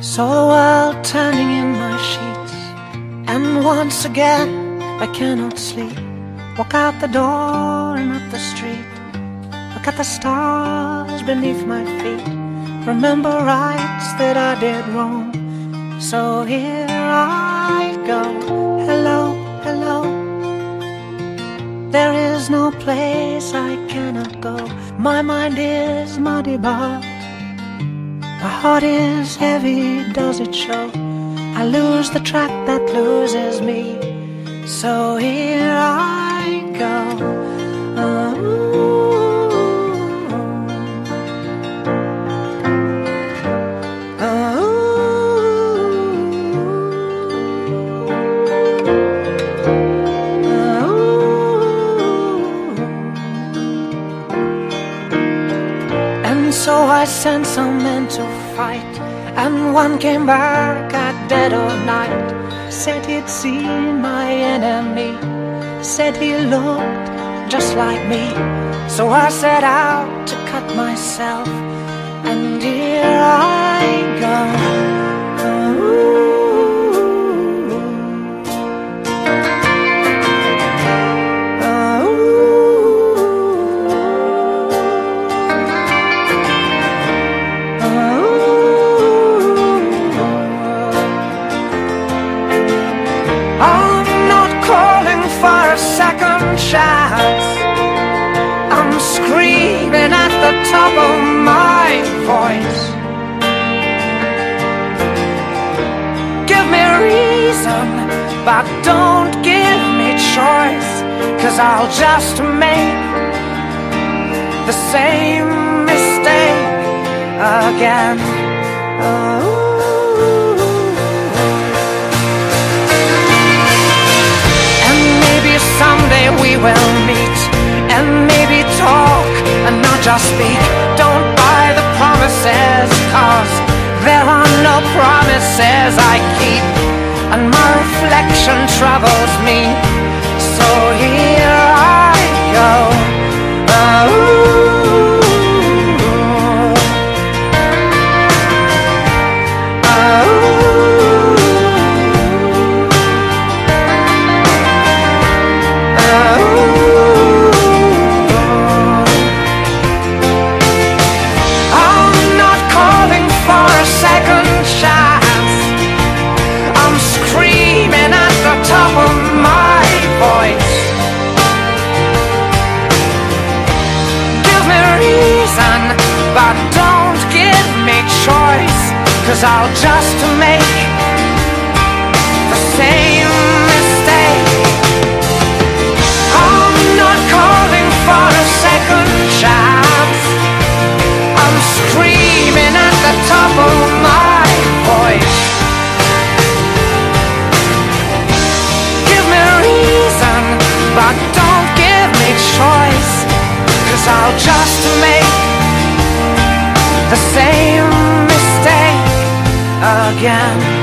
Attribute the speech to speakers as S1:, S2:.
S1: Saw the world turning in my sheets, and once again I cannot sleep. Walk out the door and up the street, look at the stars beneath my feet. Remember rights that I did wrong, so here I go. Hello, hello. There is no place I cannot go. My mind is muddy, but my heart is heavy, does it show? I lose the track that loses me, so here I go. And so I sent some men to fight, and one came back at dead of night. Said he'd seen my enemy, said he looked just like me. So I set out to cut myself, and here I go. Chance. I'm screaming at the top of my voice. Give me reason, but don't give me choice, 'cause I'll just make the same mistake again. Someday we will meet, and maybe talk and not just speak. Don't buy the promises, 'cause there are no promises I keep, and my reflection troubles me, so here I go. But don't give me choice, 'cause I'll just make the same mistake. I'm not calling for a second chance. I'm screaming at the top of my voice. Give me reason, but don't give me choice, 'cause I'll just make the same mistake again.